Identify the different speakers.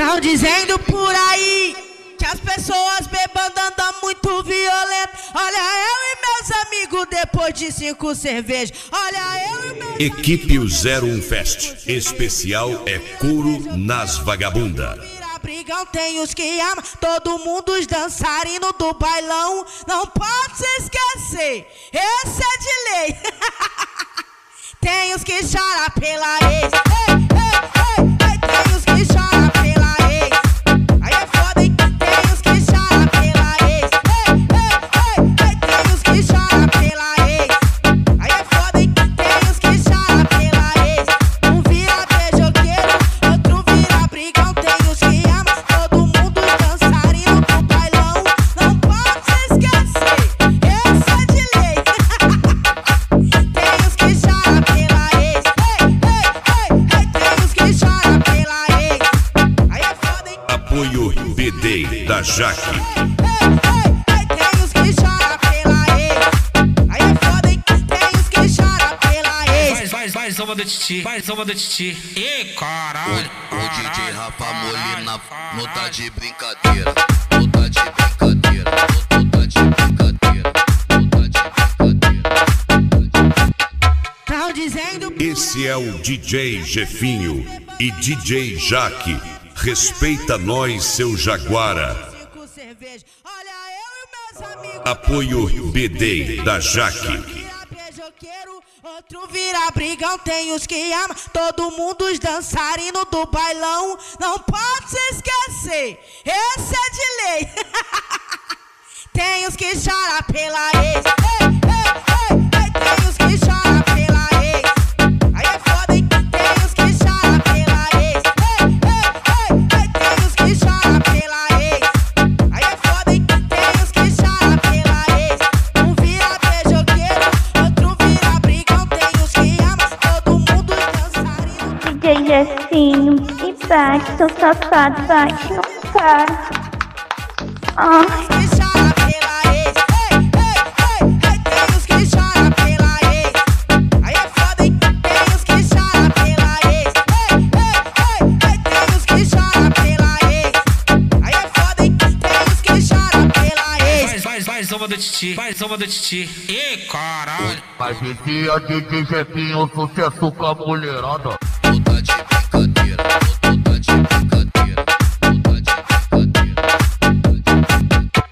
Speaker 1: Tão dizendo por aí que as pessoas bebendo andam muito violento. Olha eu e meus amigos depois de 5 cervejas. Olha eu e meus
Speaker 2: Equipe 01 Fest. Especial é couro nas vagabunda.
Speaker 1: Brigão tem os que amam, todo mundo os dançarinos do bailão. Não pode se esquecer, esse é de lei. Tem os que choram pela ex. Ei, ei, ei, ei, tem os que choram pela ex. Aí é foda, hein? Tem os que choram pela ex. Ei, ei, ei, ei, tem os que choram pela ex. Aí é foda, hein? Tem os que choram pela ex. Um vira beijoqueiro, outro vira brigão. Tem os que amam, todo mundo dançarino do bailão. Não pode se esquecer, esse é de lei. Tem os que choram pela ex. Ei, ei, ei, ei, tem os que choram pela ex. Aí é foda, hein?
Speaker 2: Apoio BD da Jaque.
Speaker 1: Tem os que choram pela ex. Aí é foda, hein? Tem os que choram pela ex.
Speaker 3: Vai, zoma do Titi, vai, zoma do Titi. Ih, caralho.
Speaker 4: O DJ Rafa Molina não tá de brincadeira. Não tá de brincadeira. Não tá de brincadeira. Não tá de brincadeira.
Speaker 1: Tão dizendo.
Speaker 2: Esse é o DJ Jefinho e DJ Jaque. Respeita nós, seu Jaguara.
Speaker 1: 5 cervejas. Olha eu e meus amigos.
Speaker 2: Apoio BD da Jaque.
Speaker 1: Vira beijoqueiro, outro vira brigão. Tem os que amam, todo mundo os dançarinos do bailão. Não pode se esquecer, esse é de lei. Tem os que choram pela ex. Ei, ei, ei, ei, tem os que choram pela ex. Aí é foda, hein? Tem os que choram pela ex. Ei, ei, ei, ei, tem os que choram pela ex. Aí é foda, hein? Tem os que choram pela ex. Um vira beijoqueiro, outro vira brigão. Tem os que amam, todo mundo dançarino.
Speaker 5: DJ Jefinho, e bate, seu safado, bate, não para. Ai.
Speaker 1: Que chora pela ex. Ei, ei, ei, ei, tem os que choram pela ex. Aí é foda, hein? Tem os que choram pela ex. Ei, ei, ei, ei, tem os que choram pela ex. Aí é foda, hein? Tem os que choram pela ex.
Speaker 3: Vai, zoma do Titi, vai, zoma do Titi. Ih, caralho.
Speaker 4: A gente é DJ Jefinho, sucesso com a mulherada.